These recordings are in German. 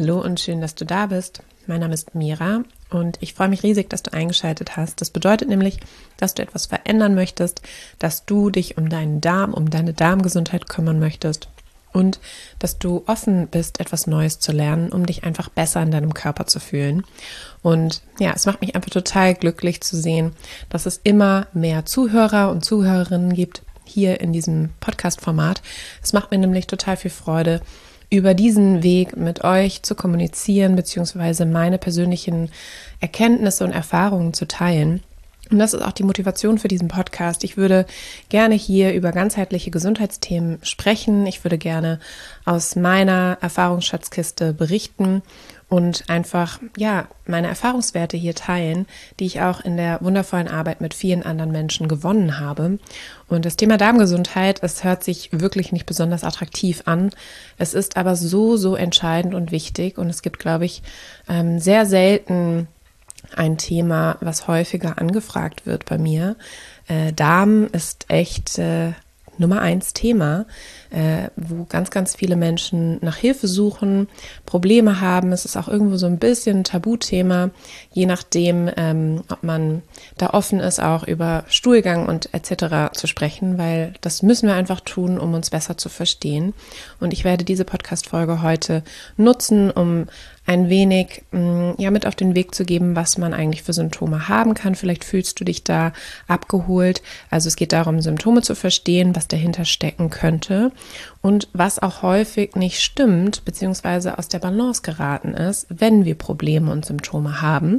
Hallo und schön, dass du da bist. Mein Name ist Mira und ich freue mich riesig, dass du eingeschaltet hast. Das bedeutet nämlich, dass du etwas verändern möchtest, dass du dich um deinen Darm, um deine Darmgesundheit kümmern möchtest und dass du offen bist, etwas Neues zu lernen, um dich einfach besser in deinem Körper zu fühlen. Und ja, es macht mich einfach total glücklich zu sehen, dass es immer mehr Zuhörer und Zuhörerinnen gibt hier in diesem Podcast-Format. Es macht mir nämlich total viel Freude, über diesen Weg mit euch zu kommunizieren, beziehungsweise meine persönlichen Erkenntnisse und Erfahrungen zu teilen. Und das ist auch die Motivation für diesen Podcast. Ich würde gerne hier über ganzheitliche Gesundheitsthemen sprechen. Ich würde gerne aus meiner Erfahrungsschatzkiste berichten und einfach, meine Erfahrungswerte hier teilen, die ich auch in der wundervollen Arbeit mit vielen anderen Menschen gewonnen habe. Und das Thema Darmgesundheit, es hört sich wirklich nicht besonders attraktiv an. Es ist aber so entscheidend und wichtig. Und es gibt, glaube ich, sehr selten ein Thema, was häufiger angefragt wird bei mir. Darm ist echt Nummer 1 Thema, wo ganz viele Menschen nach Hilfe suchen, Probleme haben. Es ist auch irgendwo so ein bisschen ein Tabuthema, je nachdem, ob man da offen ist, auch über Stuhlgang und etc. zu sprechen, weil das müssen wir einfach tun, um uns besser zu verstehen. Und ich werde diese Podcast-Folge heute nutzen, um ein wenig mit auf den Weg zu geben, was man eigentlich für Symptome haben kann. Vielleicht fühlst du dich da abgeholt. Also es geht darum, Symptome zu verstehen, was dahinter stecken könnte und was auch häufig nicht stimmt, beziehungsweise aus der Balance geraten ist, wenn wir Probleme und Symptome haben.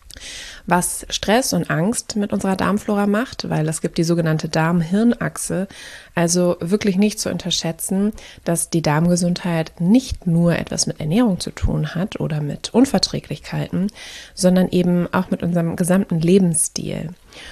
Was Stress und Angst mit unserer Darmflora macht, weil es gibt die sogenannte Darm-Hirn-Achse, also wirklich nicht zu unterschätzen, dass die Darmgesundheit nicht nur etwas mit Ernährung zu tun hat oder mit Unverträglichkeiten, sondern eben auch mit unserem gesamten Lebensstil.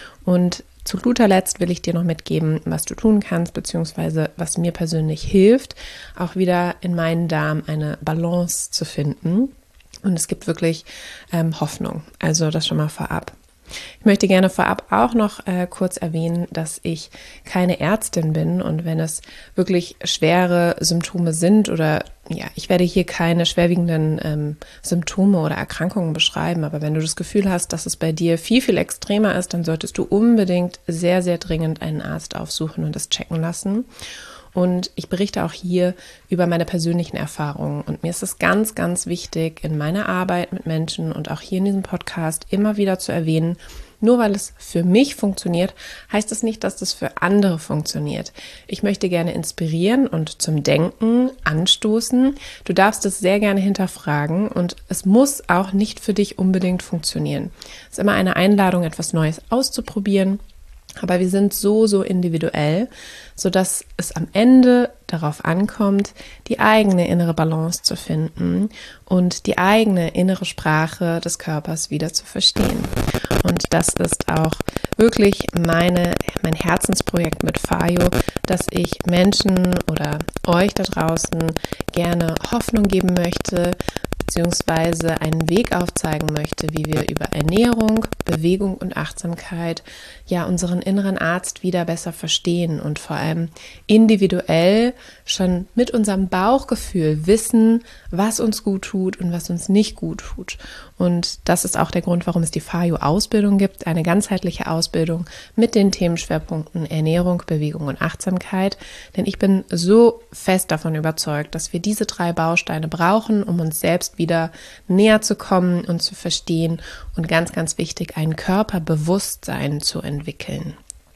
Und zu guter Letzt will ich dir noch mitgeben, was du tun kannst, beziehungsweise was mir persönlich hilft, auch wieder in meinen Darm eine Balance zu finden. Und es gibt wirklich Hoffnung, also das schon mal vorab. Ich möchte gerne vorab auch noch kurz erwähnen, dass ich keine Ärztin bin und wenn es wirklich schwere Symptome sind oder ich werde hier keine schwerwiegenden Symptome oder Erkrankungen beschreiben, aber wenn du das Gefühl hast, dass es bei dir viel extremer ist, dann solltest du unbedingt sehr dringend einen Arzt aufsuchen und das checken lassen. Und ich berichte auch hier über meine persönlichen Erfahrungen. Und mir ist es ganz wichtig, in meiner Arbeit mit Menschen und auch hier in diesem Podcast immer wieder zu erwähnen, nur weil es für mich funktioniert, heißt es nicht, dass das für andere funktioniert. Ich möchte gerne inspirieren und zum Denken anstoßen. Du darfst es sehr gerne hinterfragen und es muss auch nicht für dich unbedingt funktionieren. Es ist immer eine Einladung, etwas Neues auszuprobieren. Aber wir sind so individuell, sodass es am Ende darauf ankommt, die eigene innere Balance zu finden und die eigene innere Sprache des Körpers wieder zu verstehen. Und das ist auch wirklich mein Herzensprojekt mit Fayo, dass ich Menschen oder euch da draußen gerne Hoffnung geben möchte, beziehungsweise einen Weg aufzeigen möchte, wie wir über Ernährung, Bewegung und Achtsamkeit unseren inneren Arzt wieder besser verstehen und vor allem individuell schon mit unserem Bauchgefühl wissen, was uns gut tut und was uns nicht gut tut. Und das ist auch der Grund, warum es die Fayo-Ausbildung gibt, eine ganzheitliche Ausbildung mit den Themenschwerpunkten Ernährung, Bewegung und Achtsamkeit. Denn ich bin so fest davon überzeugt, dass wir diese 3 Bausteine brauchen, um uns selbst wieder näher zu kommen und zu verstehen und ganz wichtig, ein Körperbewusstsein zu entwickeln.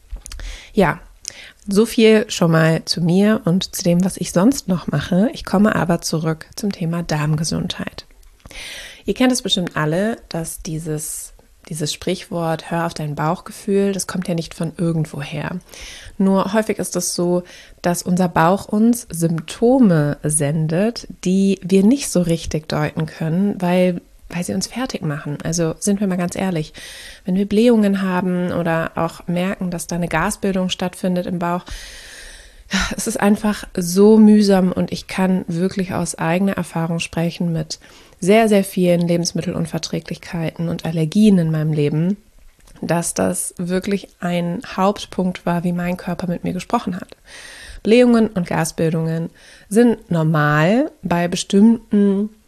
Ja, so viel schon mal zu mir und zu dem, was ich sonst noch mache. Ich komme aber zurück zum Thema Darmgesundheit. Ihr kennt es bestimmt alle, dass dieses Sprichwort, hör auf dein Bauchgefühl, das kommt ja nicht von irgendwoher. Nur häufig ist es so, dass unser Bauch uns Symptome sendet, die wir nicht so richtig deuten können, weil sie uns fertig machen. Also sind wir mal ganz ehrlich, wenn wir Blähungen haben oder auch merken, dass da eine Gasbildung stattfindet im Bauch, es ist einfach so mühsam und ich kann wirklich aus eigener Erfahrung sprechen mit sehr vielen Lebensmittelunverträglichkeiten und Allergien in meinem Leben, dass das wirklich ein Hauptpunkt war, wie mein Körper mit mir gesprochen hat. Blähungen und Gasbildungen sind normal bei bestimmten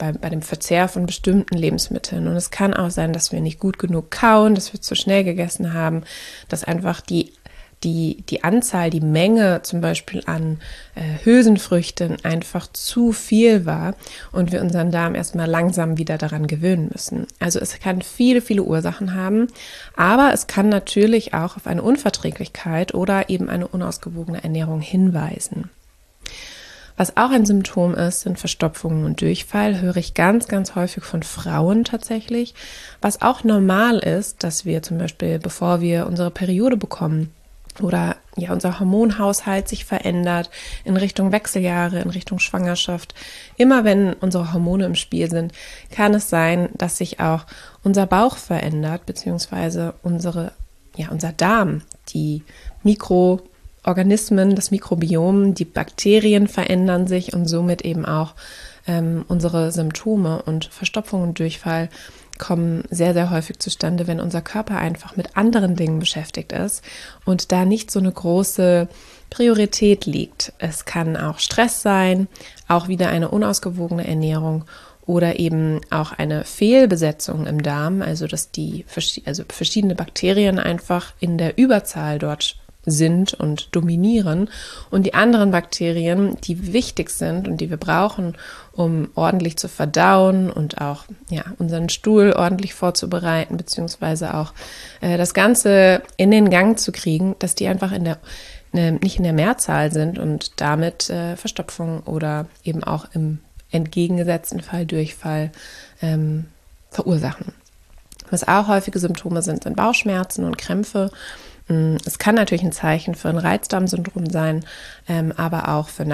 bei dem Verzehr von bestimmten Lebensmitteln. Und es kann auch sein, dass wir nicht gut genug kauen, dass wir zu schnell gegessen haben, dass einfach die Anzahl, die Menge zum Beispiel an Hülsenfrüchten einfach zu viel war und wir unseren Darm erstmal langsam wieder daran gewöhnen müssen. Also es kann viele, viele Ursachen haben, aber es kann natürlich auch auf eine Unverträglichkeit oder eben eine unausgewogene Ernährung hinweisen. Was auch ein Symptom ist, sind Verstopfungen und Durchfall, höre ich ganz, ganz häufig von Frauen tatsächlich, was auch normal ist, dass wir zum Beispiel, bevor wir unsere Periode bekommen, oder ja, unser Hormonhaushalt sich verändert in Richtung Wechseljahre, in Richtung Schwangerschaft. Immer wenn unsere Hormone im Spiel sind, kann es sein, dass sich auch unser Bauch verändert, beziehungsweise unser Darm, die Mikroorganismen, das Mikrobiom, die Bakterien verändern sich und somit eben auch unsere Symptome und Verstopfung und Durchfall kommen sehr, sehr häufig zustande, wenn unser Körper einfach mit anderen Dingen beschäftigt ist und da nicht so eine große Priorität liegt. Es kann auch Stress sein, auch wieder eine unausgewogene Ernährung oder eben auch eine Fehlbesetzung im Darm, also dass verschiedene Bakterien einfach in der Überzahl dort sind und dominieren und die anderen Bakterien, die wichtig sind und die wir brauchen, um ordentlich zu verdauen und auch unseren Stuhl ordentlich vorzubereiten, beziehungsweise auch das Ganze in den Gang zu kriegen, dass die einfach nicht in der Mehrzahl sind und damit Verstopfung oder eben auch im entgegengesetzten Fall Durchfall verursachen. Was auch häufige Symptome sind Bauchschmerzen und Krämpfe. Es kann natürlich ein Zeichen für ein Reizdarmsyndrom sein, aber auch für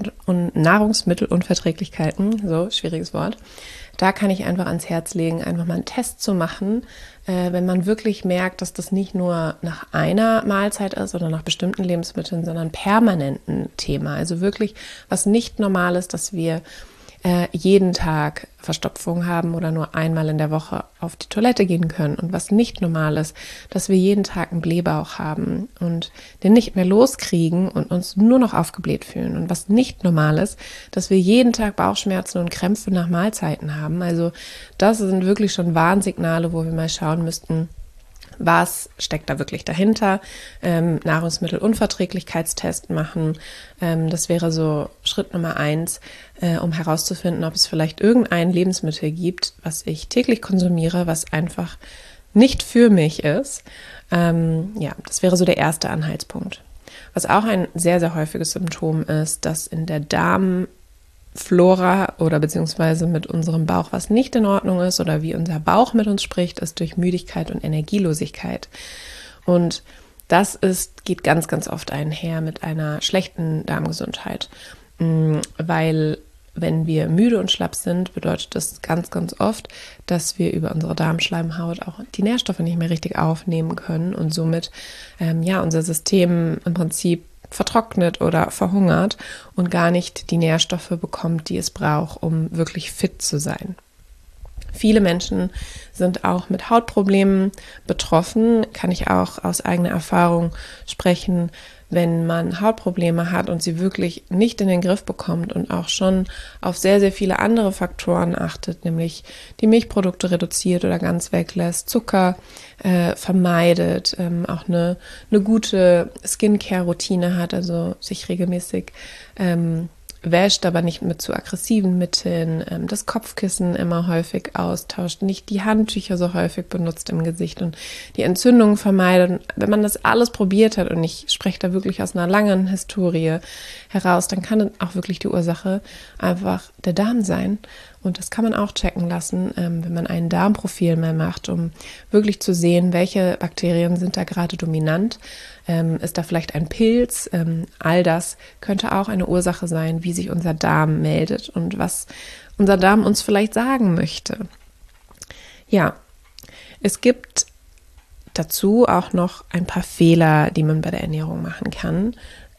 Nahrungsmittelunverträglichkeiten, so schwieriges Wort. Da kann ich einfach ans Herz legen, einfach mal einen Test zu machen, wenn man wirklich merkt, dass das nicht nur nach einer Mahlzeit ist oder nach bestimmten Lebensmitteln, sondern permanent ein Thema. Also wirklich was nicht normal ist, dass wir jeden Tag Verstopfung haben oder nur einmal in der Woche auf die Toilette gehen können. Und was nicht normal ist, dass wir jeden Tag einen Blähbauch haben und den nicht mehr loskriegen und uns nur noch aufgebläht fühlen. Und was nicht normal ist, dass wir jeden Tag Bauchschmerzen und Krämpfe nach Mahlzeiten haben. Also das sind wirklich schon Warnsignale, wo wir mal schauen müssten, was steckt da wirklich dahinter? Nahrungsmittelunverträglichkeitstest machen. Das wäre so Schritt Nummer 1, um herauszufinden, ob es vielleicht irgendein Lebensmittel gibt, was ich täglich konsumiere, was einfach nicht für mich ist. Das wäre so der erste Anhaltspunkt. Was auch ein sehr, sehr häufiges Symptom ist, dass in der Darmflora oder beziehungsweise mit unserem Bauch was nicht in Ordnung ist oder wie unser Bauch mit uns spricht, ist durch Müdigkeit und Energielosigkeit. Und das geht ganz, ganz oft einher mit einer schlechten Darmgesundheit, weil wenn wir müde und schlapp sind, bedeutet das ganz, ganz oft, dass wir über unsere Darmschleimhaut auch die Nährstoffe nicht mehr richtig aufnehmen können und somit unser System im Prinzip vertrocknet oder verhungert und gar nicht die Nährstoffe bekommt, die es braucht, um wirklich fit zu sein. Viele Menschen sind auch mit Hautproblemen betroffen, kann ich auch aus eigener Erfahrung sprechen, wenn man Hautprobleme hat und sie wirklich nicht in den Griff bekommt und auch schon auf sehr, sehr viele andere Faktoren achtet, nämlich die Milchprodukte reduziert oder ganz weglässt, Zucker vermeidet, auch eine gute Skincare-Routine hat, also sich regelmäßig wäscht, aber nicht mit zu aggressiven Mitteln, das Kopfkissen immer häufig austauscht, nicht die Handtücher so häufig benutzt im Gesicht und die Entzündungen vermeidet. Und wenn man das alles probiert hat, und ich spreche da wirklich aus einer langen Historie heraus, dann kann auch wirklich die Ursache einfach der Darm sein. Und das kann man auch checken lassen, wenn man ein Darmprofil mal macht, um wirklich zu sehen, welche Bakterien sind da gerade dominant. Ist da vielleicht ein Pilz? All das könnte auch eine Ursache sein, wie sich unser Darm meldet und was unser Darm uns vielleicht sagen möchte. Ja, es gibt dazu auch noch ein paar Fehler, die man bei der Ernährung machen kann.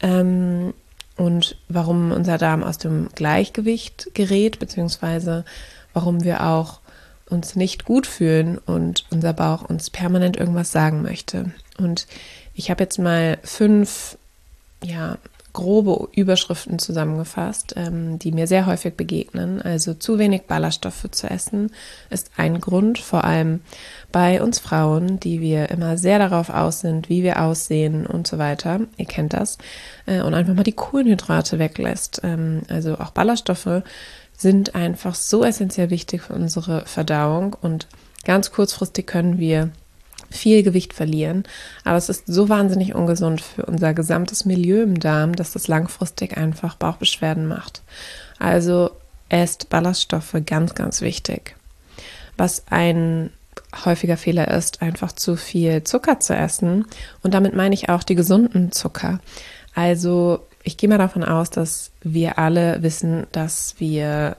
Und warum unser Darm aus dem Gleichgewicht gerät, beziehungsweise warum wir auch uns nicht gut fühlen und unser Bauch uns permanent irgendwas sagen möchte. Und ich habe jetzt mal 5 grobe Überschriften zusammengefasst, die mir sehr häufig begegnen. Also zu wenig Ballaststoffe zu essen ist ein Grund, vor allem bei uns Frauen, die wir immer sehr darauf aus sind, wie wir aussehen und so weiter. Ihr kennt das. Und einfach mal die Kohlenhydrate weglässt. Also auch Ballaststoffe sind einfach so essentiell wichtig für unsere Verdauung und ganz kurzfristig können wir viel Gewicht verlieren, aber es ist so wahnsinnig ungesund für unser gesamtes Milieu im Darm, dass das langfristig einfach Bauchbeschwerden macht. Also esst Ballaststoffe, ganz, ganz wichtig. Was ein häufiger Fehler ist, einfach zu viel Zucker zu essen und damit meine ich auch die gesunden Zucker. Also ich gehe mal davon aus, dass wir alle wissen, dass wir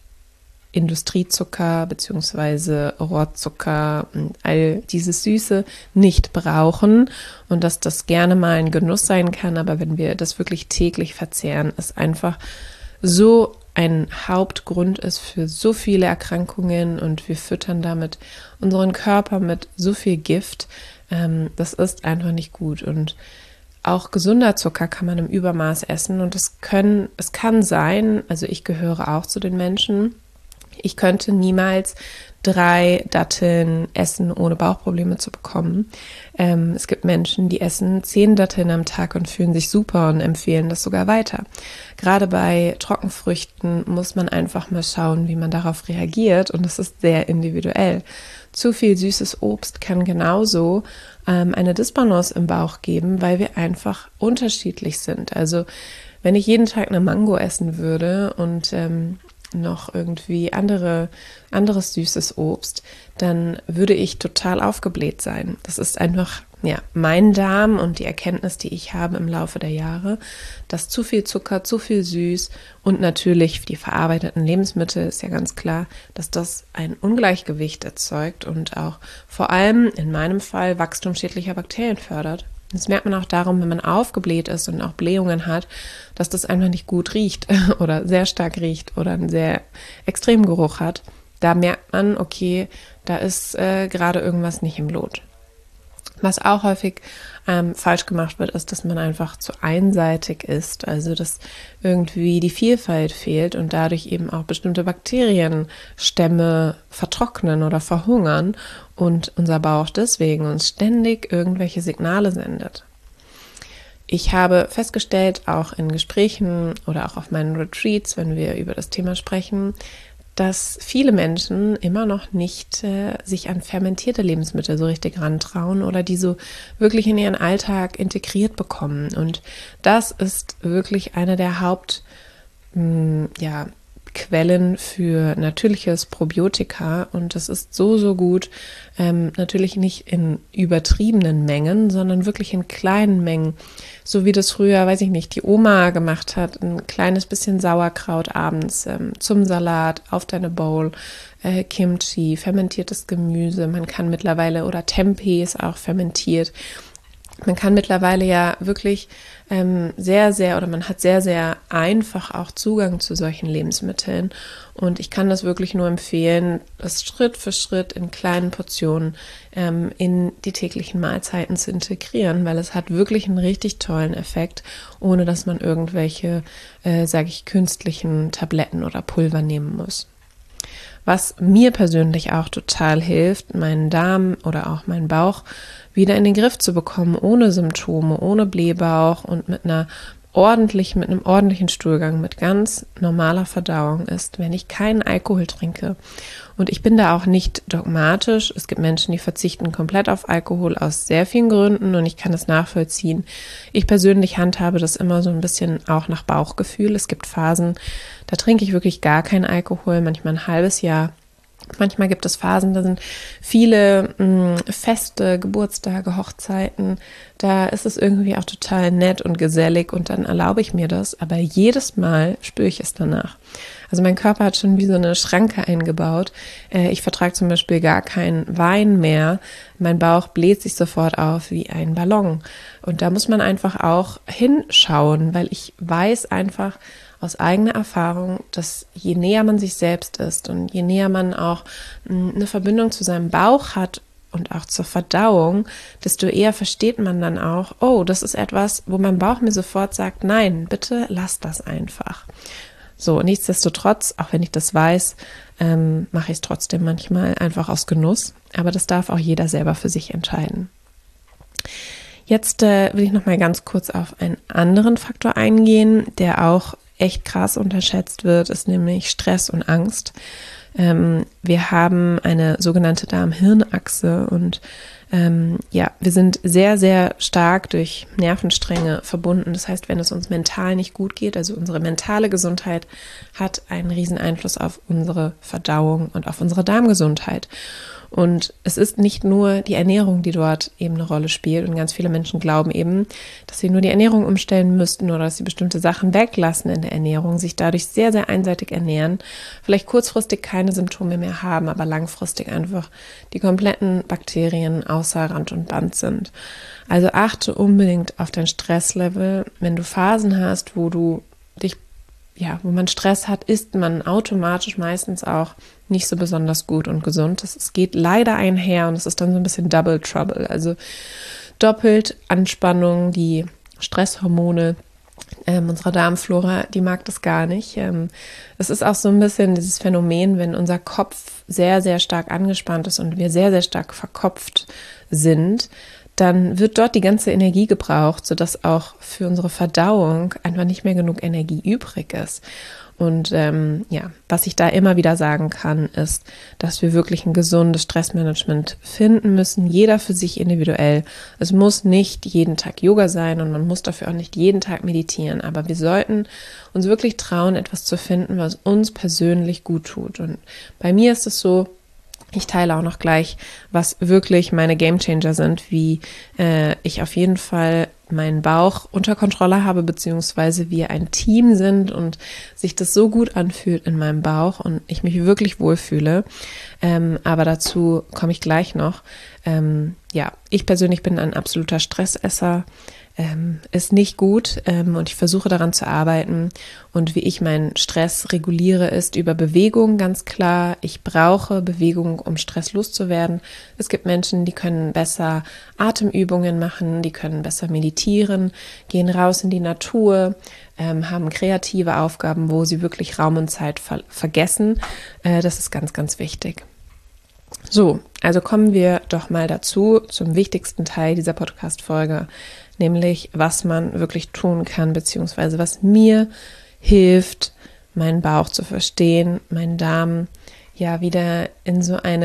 Industriezucker bzw. Rohrzucker und all dieses Süße nicht brauchen und dass das gerne mal ein Genuss sein kann, aber wenn wir das wirklich täglich verzehren, es einfach so ein Hauptgrund ist für so viele Erkrankungen und wir füttern damit unseren Körper mit so viel Gift, das ist einfach nicht gut und auch gesunder Zucker kann man im Übermaß essen und es kann sein, also ich gehöre auch zu den Menschen, ich könnte niemals 3 Datteln essen, ohne Bauchprobleme zu bekommen. Es gibt Menschen, die essen 10 Datteln am Tag und fühlen sich super und empfehlen das sogar weiter. Gerade bei Trockenfrüchten muss man einfach mal schauen, wie man darauf reagiert und das ist sehr individuell. Zu viel süßes Obst kann genauso eine Disbalance im Bauch geben, weil wir einfach unterschiedlich sind. Also wenn ich jeden Tag eine Mango essen würde und noch irgendwie anderes süßes Obst, dann würde ich total aufgebläht sein. Das ist einfach, ja, mein Darm und die Erkenntnis, die ich habe im Laufe der Jahre, dass zu viel Zucker, zu viel Süß und natürlich die verarbeiteten Lebensmittel, ist ja ganz klar, dass das ein Ungleichgewicht erzeugt und auch vor allem in meinem Fall Wachstum schädlicher Bakterien fördert. Das merkt man auch darum, wenn man aufgebläht ist und auch Blähungen hat, dass das einfach nicht gut riecht oder sehr stark riecht oder einen sehr extremen Geruch hat. Da merkt man, okay, da ist gerade irgendwas nicht im Lot. Was auch häufig falsch gemacht wird, ist, dass man einfach zu einseitig ist, also dass irgendwie die Vielfalt fehlt und dadurch eben auch bestimmte Bakterienstämme vertrocknen oder verhungern und unser Bauch deswegen uns ständig irgendwelche Signale sendet. Ich habe festgestellt, auch in Gesprächen oder auch auf meinen Retreats, wenn wir über das Thema sprechen, dass viele Menschen immer noch nicht sich an fermentierte Lebensmittel so richtig rantrauen oder die so wirklich in ihren Alltag integriert bekommen. Und das ist wirklich eine der Hauptquellen für natürliches Probiotika und das ist so, so gut, natürlich nicht in übertriebenen Mengen, sondern wirklich in kleinen Mengen, so wie das früher, weiß ich nicht, die Oma gemacht hat, ein kleines bisschen Sauerkraut abends zum Salat auf deine Bowl, Kimchi, fermentiertes Gemüse, man kann mittlerweile, oder Tempeh ist auch fermentiert, man kann mittlerweile ja wirklich man hat sehr, sehr einfach auch Zugang zu solchen Lebensmitteln und ich kann das wirklich nur empfehlen, das Schritt für Schritt in kleinen Portionen in die täglichen Mahlzeiten zu integrieren, weil es hat wirklich einen richtig tollen Effekt, ohne dass man irgendwelche, künstlichen Tabletten oder Pulver nehmen muss. Was mir persönlich auch total hilft, meinen Darm oder auch meinen Bauch wieder in den Griff zu bekommen, ohne Symptome, ohne Blähbauch und mit einem ordentlichen Stuhlgang, mit ganz normaler Verdauung ist, wenn ich keinen Alkohol trinke. Und ich bin da auch nicht dogmatisch. Es gibt Menschen, die verzichten komplett auf Alkohol aus sehr vielen Gründen und ich kann das nachvollziehen. Ich persönlich handhabe das immer so ein bisschen auch nach Bauchgefühl. Es gibt Phasen, da trinke ich wirklich gar keinen Alkohol, manchmal ein halbes Jahr. Manchmal gibt es Phasen, da sind viele Feste, Geburtstage, Hochzeiten, da ist es irgendwie auch total nett und gesellig und dann erlaube ich mir das, aber jedes Mal spüre ich es danach. Also mein Körper hat schon wie so eine Schranke eingebaut. Ich vertrage zum Beispiel gar keinen Wein mehr. Mein Bauch bläht sich sofort auf wie ein Ballon. Und da muss man einfach auch hinschauen, weil ich weiß einfach aus eigener Erfahrung, dass je näher man sich selbst ist und je näher man auch eine Verbindung zu seinem Bauch hat und auch zur Verdauung, desto eher versteht man dann auch, oh, das ist etwas, wo mein Bauch mir sofort sagt, nein, bitte lass das einfach. So, nichtsdestotrotz, auch wenn ich das weiß, mache ich es trotzdem manchmal einfach aus Genuss. Aber das darf auch jeder selber für sich entscheiden. Jetzt will ich noch mal ganz kurz auf einen anderen Faktor eingehen, der auch echt krass unterschätzt wird, ist nämlich Stress und Angst. Wir haben eine sogenannte Darm-Hirn-Achse und wir sind sehr, sehr stark durch Nervenstränge verbunden. Das heißt, wenn es uns mental nicht gut geht, also unsere mentale Gesundheit hat einen riesen Einfluss auf unsere Verdauung und auf unsere Darmgesundheit. Und es ist nicht nur die Ernährung, die dort eben eine Rolle spielt. Und ganz viele Menschen glauben eben, dass sie nur die Ernährung umstellen müssten oder dass sie bestimmte Sachen weglassen in der Ernährung, sich dadurch sehr, sehr einseitig ernähren, vielleicht kurzfristig keine Symptome mehr haben, aber langfristig einfach die kompletten Bakterien außer Rand und Band sind. Also achte unbedingt auf dein Stresslevel. Wenn du Phasen hast, wo man Stress hat, isst man automatisch meistens auch nicht so besonders gut und gesund. Es geht leider einher und es ist dann so ein bisschen Double Trouble, also doppelt Anspannung, die Stresshormone unserer Darmflora, die mag das gar nicht. Es ist auch so ein bisschen dieses Phänomen, wenn unser Kopf sehr, sehr stark angespannt ist und wir sehr, sehr stark verkopft sind, dann wird dort die ganze Energie gebraucht, sodass auch für unsere Verdauung einfach nicht mehr genug Energie übrig ist. Und was ich da immer wieder sagen kann, ist, dass wir wirklich ein gesundes Stressmanagement finden müssen, jeder für sich individuell. Es muss nicht jeden Tag Yoga sein und man muss dafür auch nicht jeden Tag meditieren, aber wir sollten uns wirklich trauen, etwas zu finden, was uns persönlich gut tut. Und bei mir ist es so, ich teile auch noch gleich, was wirklich meine Gamechanger sind, wie ich auf jeden Fall meinen Bauch unter Kontrolle habe, beziehungsweise wir ein Team sind und sich das so gut anfühlt in meinem Bauch und ich mich wirklich wohlfühle. Aber dazu komme ich gleich noch. Ich persönlich bin ein absoluter Stressesser. Ist nicht gut und ich versuche daran zu arbeiten. Und wie ich meinen Stress reguliere, ist über Bewegung ganz klar. Ich brauche Bewegung, um Stress loszuwerden. Es gibt Menschen, die können besser Atemübungen machen, die können besser meditieren, gehen raus in die Natur, haben kreative Aufgaben, wo sie wirklich Raum und Zeit vergessen. Das ist ganz, ganz wichtig. So, also kommen wir doch mal dazu, zum wichtigsten Teil dieser Podcast-Folge, nämlich was man wirklich tun kann, beziehungsweise was mir hilft, meinen Bauch zu verstehen, meinen Darm wieder in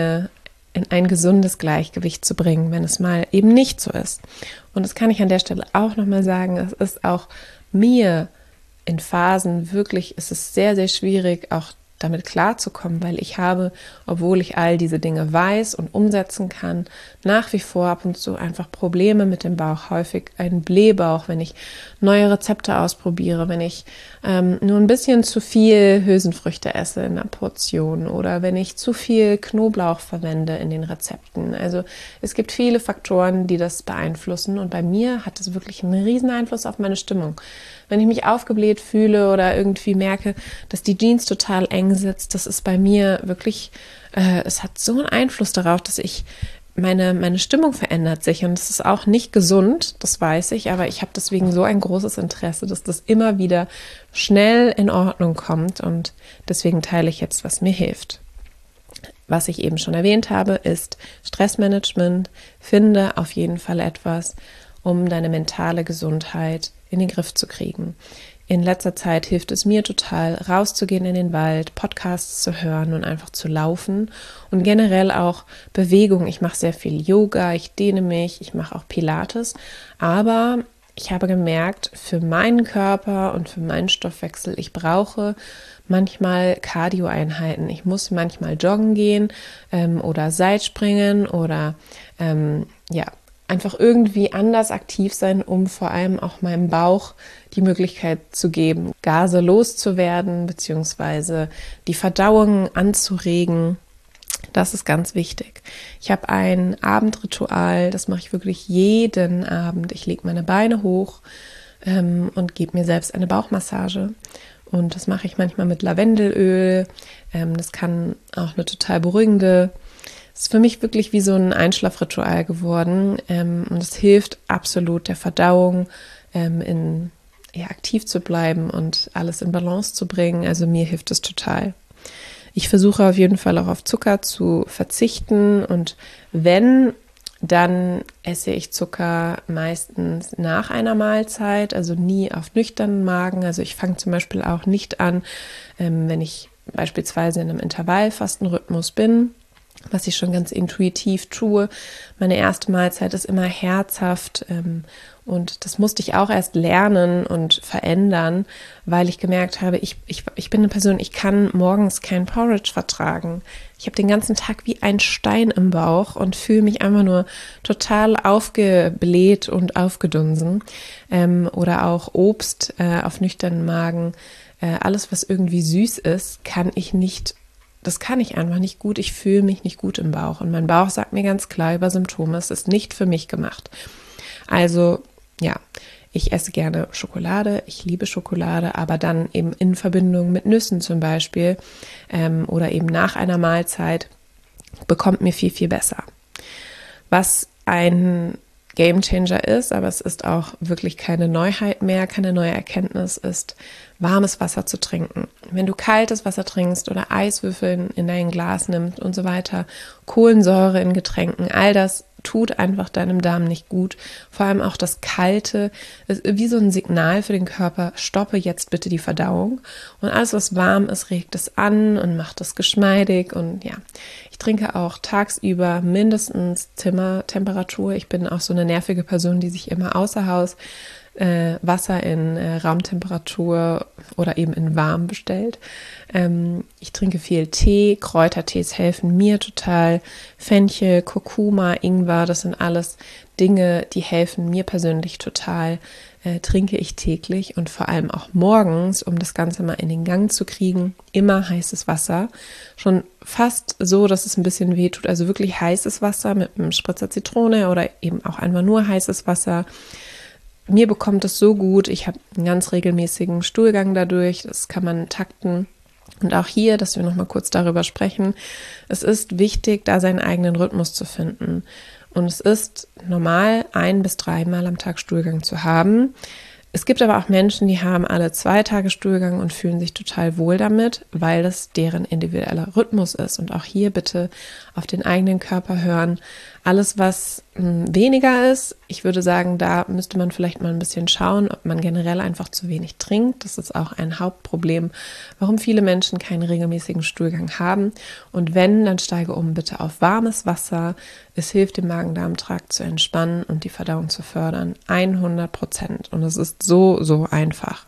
ein gesundes Gleichgewicht zu bringen, wenn es mal eben nicht so ist. Und das kann ich an der Stelle auch nochmal sagen, es ist auch mir in Phasen wirklich, es ist sehr, sehr schwierig, auch damit klarzukommen, weil ich habe, obwohl ich all diese Dinge weiß und umsetzen kann, nach wie vor ab und zu einfach Probleme mit dem Bauch, häufig einen Blähbauch, wenn ich neue Rezepte ausprobiere, wenn ich nur ein bisschen zu viel Hülsenfrüchte esse in einer Portion oder wenn ich zu viel Knoblauch verwende in den Rezepten. Also es gibt viele Faktoren, die das beeinflussen und bei mir hat es wirklich einen riesen Einfluss auf meine Stimmung. Wenn ich mich aufgebläht fühle oder irgendwie merke, dass die Jeans total eng sitzt, das ist bei mir wirklich, es hat so einen Einfluss darauf, dass meine Stimmung verändert sich und es ist auch nicht gesund, das weiß ich, aber ich habe deswegen so ein großes Interesse, dass das immer wieder schnell in Ordnung kommt und deswegen teile ich jetzt, was mir hilft. Was ich eben schon erwähnt habe, ist Stressmanagement. Finde auf jeden Fall etwas, um deine mentale Gesundheit in den Griff zu kriegen. In letzter Zeit hilft es mir total, rauszugehen in den Wald, Podcasts zu hören und einfach zu laufen und generell auch Bewegung. Ich mache sehr viel Yoga, ich dehne mich, ich mache auch Pilates, aber ich habe gemerkt, für meinen Körper und für meinen Stoffwechsel, ich brauche manchmal Cardio-Einheiten. Ich muss manchmal joggen gehen oder Seilspringen oder einfach irgendwie anders aktiv sein, um vor allem auch meinem Bauch die Möglichkeit zu geben, Gase loszuwerden, beziehungsweise die Verdauung anzuregen. Das ist ganz wichtig. Ich habe ein Abendritual, das mache ich wirklich jeden Abend. Ich lege meine Beine hoch und gebe mir selbst eine Bauchmassage. Und das mache ich manchmal mit Lavendelöl. Das kann auch eine total beruhigende Es ist für mich wirklich wie so ein Einschlafritual geworden, und es hilft absolut der Verdauung, aktiv zu bleiben und alles in Balance zu bringen. Also mir hilft es total. Ich versuche auf jeden Fall auch auf Zucker zu verzichten und wenn, dann esse ich Zucker meistens nach einer Mahlzeit, also nie auf nüchternen Magen. Also ich fange zum Beispiel auch nicht an, wenn ich beispielsweise in einem Intervallfastenrhythmus bin, was ich schon ganz intuitiv tue. Meine erste Mahlzeit ist immer herzhaft, und das musste ich auch erst lernen und verändern, weil ich gemerkt habe, ich bin eine Person, ich kann morgens kein Porridge vertragen. Ich habe den ganzen Tag wie ein Stein im Bauch und fühle mich einfach nur total aufgebläht und aufgedunsen. Oder auch Obst auf nüchternen Magen. Alles, was irgendwie süß ist, das kann ich einfach nicht gut. Ich fühle mich nicht gut im Bauch. Und mein Bauch sagt mir ganz klar über Symptome, es ist nicht für mich gemacht. Also, ja, ich esse gerne Schokolade, ich liebe Schokolade, aber dann eben in Verbindung mit Nüssen zum Beispiel, oder eben nach einer Mahlzeit, bekommt mir viel, viel besser. Was ein Gamechanger ist, aber es ist auch wirklich keine Neuheit mehr, keine neue Erkenntnis, ist warmes Wasser zu trinken. Wenn du kaltes Wasser trinkst oder Eiswürfeln in dein Glas nimmst und so weiter, Kohlensäure in Getränken, all das tut einfach deinem Darm nicht gut. Vor allem auch das Kalte ist wie so ein Signal für den Körper, stoppe jetzt bitte die Verdauung. Und alles, was warm ist, regt es an und macht es geschmeidig. Und ja, ich trinke auch tagsüber mindestens Zimmertemperatur. Ich bin auch so eine nervige Person, die sich immer außer Haus Wasser in Raumtemperatur oder eben in warm bestellt. Ich trinke viel Tee, Kräutertees helfen mir total. Fenchel, Kurkuma, Ingwer, das sind alles Dinge, die helfen mir persönlich total. Trinke ich täglich und vor allem auch morgens, um das Ganze mal in den Gang zu kriegen, immer heißes Wasser. Schon fast so, dass es ein bisschen weh tut, also wirklich heißes Wasser mit einem Spritzer Zitrone oder eben auch einfach nur heißes Wasser. Mir bekommt es so gut, ich habe einen ganz regelmäßigen Stuhlgang dadurch, das kann man takten. Und auch hier, dass wir nochmal kurz darüber sprechen, es ist wichtig, da seinen eigenen Rhythmus zu finden. Und es ist normal, 1 bis 3 Mal am Tag Stuhlgang zu haben. Es gibt aber auch Menschen, die haben alle 2 Tage Stuhlgang und fühlen sich total wohl damit, weil das deren individueller Rhythmus ist. Und auch hier bitte auf den eigenen Körper hören. Alles, was weniger ist, ich würde sagen, da müsste man vielleicht mal ein bisschen schauen, ob man generell einfach zu wenig trinkt. Das ist auch ein Hauptproblem, warum viele Menschen keinen regelmäßigen Stuhlgang haben. Und wenn, dann steige bitte auf warmes Wasser. Es hilft dem Magen-Darm-Trakt zu entspannen und die Verdauung zu fördern. 100%. Und es ist so, so einfach.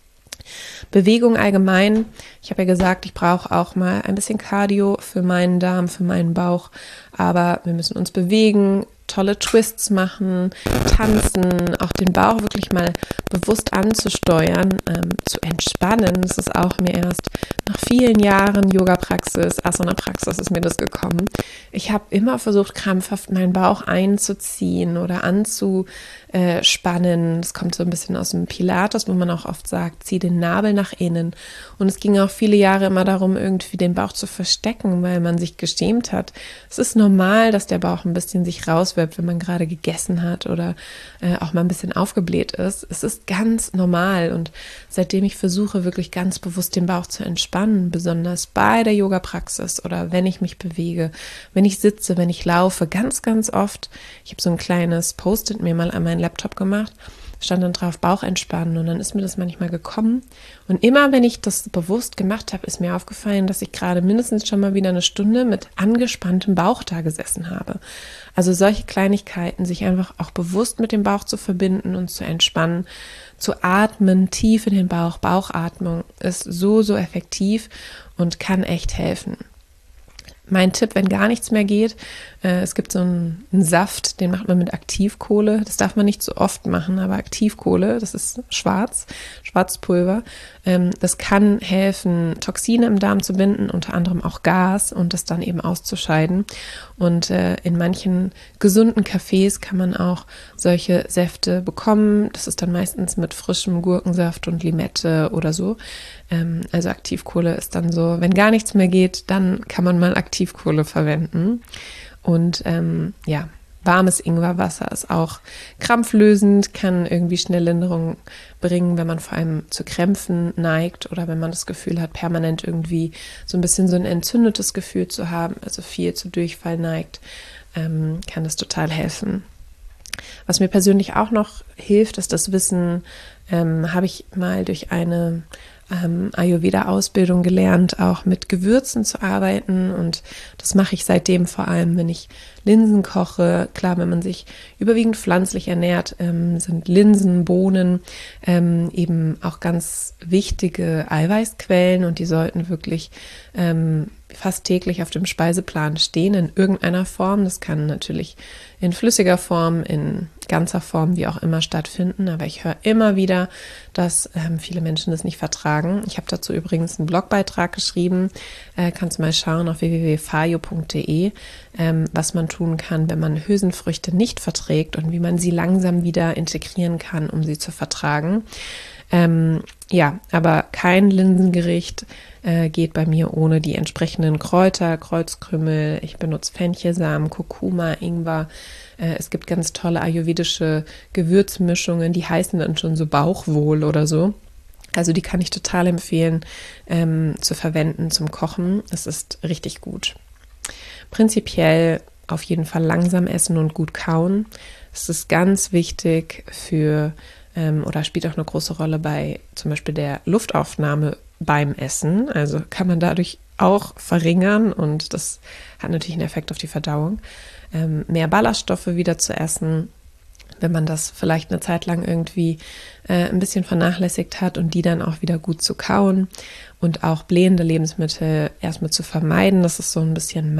Bewegung allgemein. Ich habe ja gesagt, ich brauche auch mal ein bisschen Cardio für meinen Darm, für meinen Bauch. Aber wir müssen uns bewegen, tolle Twists machen, tanzen, auch den Bauch wirklich mal bewusst anzusteuern, zu entspannen. Das ist auch mir erst nach vielen Jahren Yoga-Praxis, Asana-Praxis ist mir das gekommen. Ich habe immer versucht, krampfhaft meinen Bauch einzuziehen oder anzuspannen. Das kommt so ein bisschen aus dem Pilates, wo man auch oft sagt, zieh den Nabel nach innen. Und es ging auch viele Jahre immer darum, irgendwie den Bauch zu verstecken, weil man sich geschämt hat. Es ist normal, dass der Bauch ein bisschen sich rauswölbt, wenn man gerade gegessen hat oder auch mal ein bisschen aufgebläht ist. Es ist ganz normal und seitdem ich versuche, wirklich ganz bewusst den Bauch zu entspannen, besonders bei der Yoga-Praxis oder wenn ich mich bewege, wenn ich sitze, wenn ich laufe, ganz, ganz oft. Ich habe so ein kleines Post-it mir mal an meinen Laptop gemacht, stand dann drauf Bauch entspannen und dann ist mir das manchmal gekommen und immer, wenn ich das bewusst gemacht habe, ist mir aufgefallen, dass ich gerade mindestens schon mal wieder eine Stunde mit angespanntem Bauch da gesessen habe. Also solche Kleinigkeiten, sich einfach auch bewusst mit dem Bauch zu verbinden und zu entspannen, zu atmen, tief in den Bauch, Bauchatmung ist so, so effektiv und kann echt helfen. Mein Tipp, wenn gar nichts mehr geht, es gibt so einen Saft, den macht man mit Aktivkohle. Das darf man nicht so oft machen, aber Aktivkohle, das ist Schwarzpulver. Das kann helfen, Toxine im Darm zu binden, unter anderem auch Gas und das dann eben auszuscheiden. Und in manchen gesunden Cafés kann man auch solche Säfte bekommen. Das ist dann meistens mit frischem Gurkensaft und Limette oder so. Also Aktivkohle ist dann so, wenn gar nichts mehr geht, dann kann man mal Aktivkohle Aktivkohle verwenden. Und warmes Ingwerwasser ist auch krampflösend, kann irgendwie schnell Linderung bringen, wenn man vor allem zu Krämpfen neigt oder wenn man das Gefühl hat, permanent irgendwie so ein bisschen so ein entzündetes Gefühl zu haben, also viel zu Durchfall neigt, kann das total helfen. Was mir persönlich auch noch hilft, ist das Wissen, habe ich mal durch eine Ayurveda-Ausbildung gelernt, auch mit Gewürzen zu arbeiten, und das mache ich seitdem vor allem, wenn ich Linsen koche. Klar, wenn man sich überwiegend pflanzlich ernährt, sind Linsen, Bohnen eben auch ganz wichtige Eiweißquellen, und die sollten wirklich fast täglich auf dem Speiseplan stehen in irgendeiner Form. Das kann natürlich in flüssiger Form, in ganzer Form, wie auch immer stattfinden. Aber ich höre immer wieder, dass viele Menschen das nicht vertragen. Ich habe dazu übrigens einen Blogbeitrag geschrieben. Kannst du mal schauen auf www.fayo.de, was man tun kann, wenn man Hülsenfrüchte nicht verträgt und wie man sie langsam wieder integrieren kann, um sie zu vertragen. Aber kein Linsengericht geht bei mir ohne die entsprechenden Kräuter, Kreuzkümmel. Ich benutze Fenchelsamen, Kurkuma, Ingwer. Es gibt ganz tolle ayurvedische Gewürzmischungen, die heißen dann schon so Bauchwohl oder so. Also die kann ich total empfehlen zu verwenden zum Kochen. Es ist richtig gut. Prinzipiell auf jeden Fall langsam essen und gut kauen. Es ist ganz wichtig oder spielt auch eine große Rolle bei zum Beispiel der Luftaufnahme beim Essen. Also kann man dadurch auch verringern, und das hat natürlich einen Effekt auf die Verdauung. Mehr Ballaststoffe wieder zu essen, wenn man das vielleicht eine Zeit lang irgendwie ein bisschen vernachlässigt hat, und die dann auch wieder gut zu kauen und auch blähende Lebensmittel erstmal zu vermeiden. Das ist so ein bisschen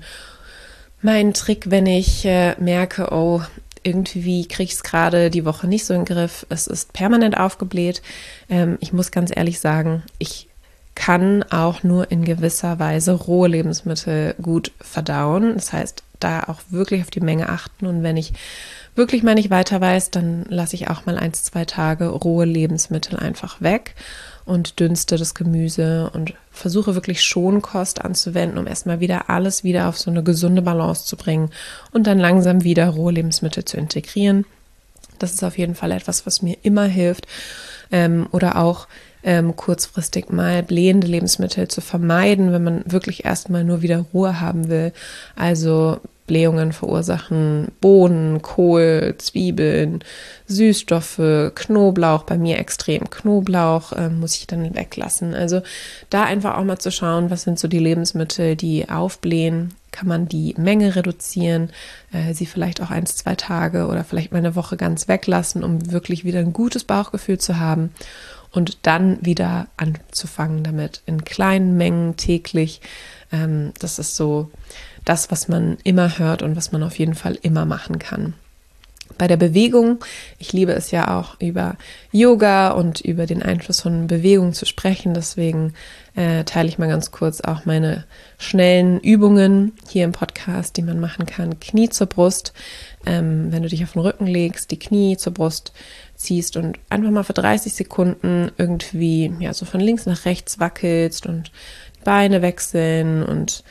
mein Trick, wenn ich merke, oh, irgendwie kriege ich es gerade die Woche nicht so in den Griff. Es ist permanent aufgebläht. Ich muss ganz ehrlich sagen, ich kann auch nur in gewisser Weise rohe Lebensmittel gut verdauen. Das heißt, da auch wirklich auf die Menge achten. Und wenn ich wirklich mal nicht weiter weiß, dann lasse ich auch mal 1-2 Tage rohe Lebensmittel einfach weg und dünste das Gemüse und versuche wirklich Schonkost anzuwenden, um erstmal wieder alles wieder auf so eine gesunde Balance zu bringen und dann langsam wieder rohe Lebensmittel zu integrieren. Das ist auf jeden Fall etwas, was mir immer hilft. Oder auch kurzfristig mal blähende Lebensmittel zu vermeiden, wenn man wirklich erstmal nur wieder Ruhe haben will. Also Blähungen verursachen Bohnen, Kohl, Zwiebeln, Süßstoffe, Knoblauch, bei mir extrem Knoblauch, muss ich dann weglassen. Also da einfach auch mal zu schauen, was sind so die Lebensmittel, die aufblähen. Kann man die Menge reduzieren, sie vielleicht auch 1-2 Tage oder vielleicht mal eine Woche ganz weglassen, um wirklich wieder ein gutes Bauchgefühl zu haben. Und dann wieder anzufangen damit in kleinen Mengen täglich. Das ist so das, was man immer hört und was man auf jeden Fall immer machen kann. Bei der Bewegung, ich liebe es ja auch über Yoga und über den Einfluss von Bewegung zu sprechen. Deswegen teile ich mal ganz kurz auch meine schnellen Übungen hier im Podcast, die man machen kann. Knie zur Brust, wenn du dich auf den Rücken legst, die Knie zur Brust ziehst und einfach mal für 30 Sekunden irgendwie so von links nach rechts wackelst und die Beine wechseln, und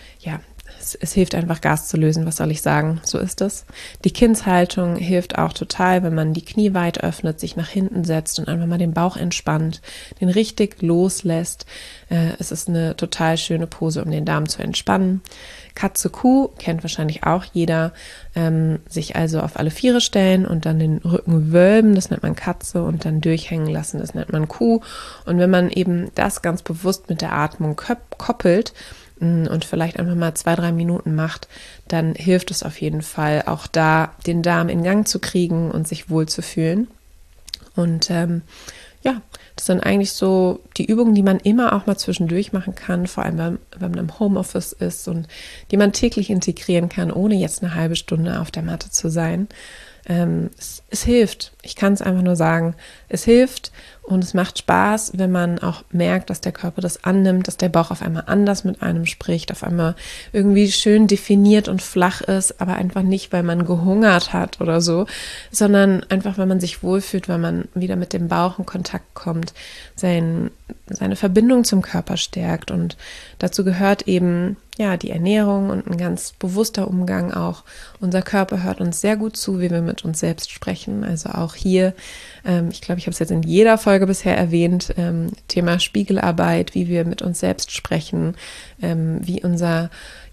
es hilft einfach, Gas zu lösen, was soll ich sagen, so ist es. Die Kindshaltung hilft auch total, wenn man die Knie weit öffnet, sich nach hinten setzt und einfach mal den Bauch entspannt, den richtig loslässt. Es ist eine total schöne Pose, um den Darm zu entspannen. Katze-Kuh kennt wahrscheinlich auch jeder. Sich also auf alle Viere stellen und dann den Rücken wölben, das nennt man Katze, und dann durchhängen lassen, das nennt man Kuh. Und wenn man eben das ganz bewusst mit der Atmung koppelt und vielleicht einfach mal 2-3 Minuten macht, dann hilft es auf jeden Fall, auch da den Darm in Gang zu kriegen und sich wohl zu fühlen. Und das sind eigentlich so die Übungen, die man immer auch mal zwischendurch machen kann, vor allem wenn man im Homeoffice ist, und die man täglich integrieren kann, ohne jetzt eine halbe Stunde auf der Matte zu sein. Es hilft. Ich kann es einfach nur sagen, es hilft, Und es macht Spaß, wenn man auch merkt, dass der Körper das annimmt, dass der Bauch auf einmal anders mit einem spricht, auf einmal irgendwie schön definiert und flach ist, aber einfach nicht, weil man gehungert hat oder so, sondern einfach, weil man sich wohlfühlt, weil man wieder mit dem Bauch in Kontakt kommt, seine Verbindung zum Körper stärkt. Und dazu gehört eben ja die Ernährung und ein ganz bewusster Umgang auch. Unser Körper hört uns sehr gut zu, wie wir mit uns selbst sprechen. Also auch hier, ich glaube, ich habe es jetzt in jeder Folge bisher erwähnt, Thema Spiegelarbeit, wie wir mit uns selbst sprechen, wie unsere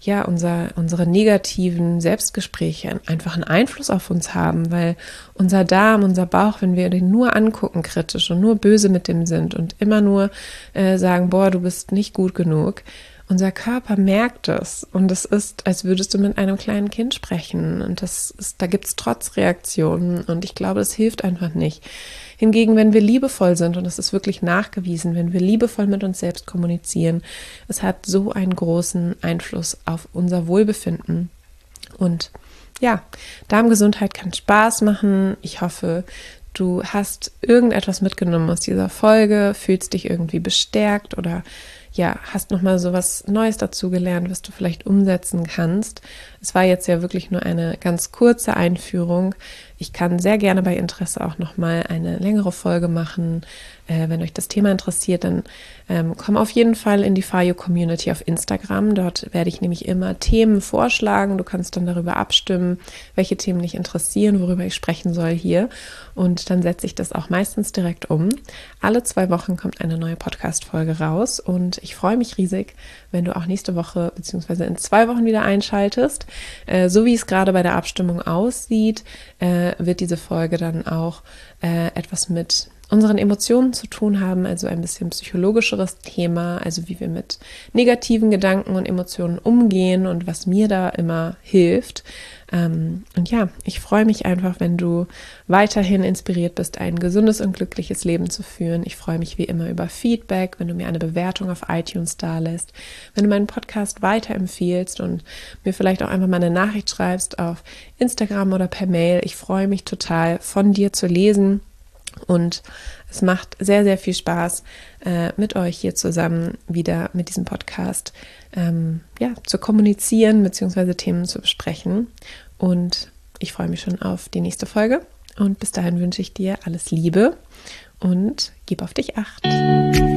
negativen Selbstgespräche einfach einen Einfluss auf uns haben, weil unser Darm, unser Bauch, wenn wir den nur angucken kritisch und nur böse mit dem sind und immer nur sagen, boah, du bist nicht gut genug, unser Körper merkt es und es ist, als würdest du mit einem kleinen Kind sprechen und da gibt es Trotzreaktionen und ich glaube, das hilft einfach nicht. Hingegen, wenn wir liebevoll sind, und das ist wirklich nachgewiesen, wenn wir liebevoll mit uns selbst kommunizieren, es hat so einen großen Einfluss auf unser Wohlbefinden. Und ja, Darmgesundheit kann Spaß machen. Ich hoffe, du hast irgendetwas mitgenommen aus dieser Folge, fühlst dich irgendwie bestärkt oder ja, hast nochmal so was Neues dazu gelernt, was du vielleicht umsetzen kannst. Es war jetzt ja wirklich nur eine ganz kurze Einführung. Ich kann sehr gerne bei Interesse auch nochmal eine längere Folge machen. Wenn euch das Thema interessiert, dann komm auf jeden Fall in die FAYO Community auf Instagram. Dort werde ich nämlich immer Themen vorschlagen. Du kannst dann darüber abstimmen, welche Themen dich interessieren, worüber ich sprechen soll hier. Und dann setze ich das auch meistens direkt um. Alle 2 Wochen kommt eine neue Podcast-Folge raus und ich freue mich riesig, wenn du auch nächste Woche bzw. in 2 Wochen wieder einschaltest. So wie es gerade bei der Abstimmung aussieht, wird diese Folge dann auch etwas mit unseren Emotionen zu tun haben, also ein bisschen psychologischeres Thema, also wie wir mit negativen Gedanken und Emotionen umgehen und was mir da immer hilft. Und ja, ich freue mich einfach, wenn du weiterhin inspiriert bist, ein gesundes und glückliches Leben zu führen. Ich freue mich wie immer über Feedback, wenn du mir eine Bewertung auf iTunes dalässt, wenn du meinen Podcast weiterempfiehlst und mir vielleicht auch einfach mal eine Nachricht schreibst auf Instagram oder per Mail. Ich freue mich total, von dir zu lesen. Und es macht sehr, sehr viel Spaß, mit euch hier zusammen wieder mit diesem Podcast zu kommunizieren bzw. Themen zu besprechen. Und ich freue mich schon auf die nächste Folge. Und bis dahin wünsche ich dir alles Liebe und gib auf dich Acht.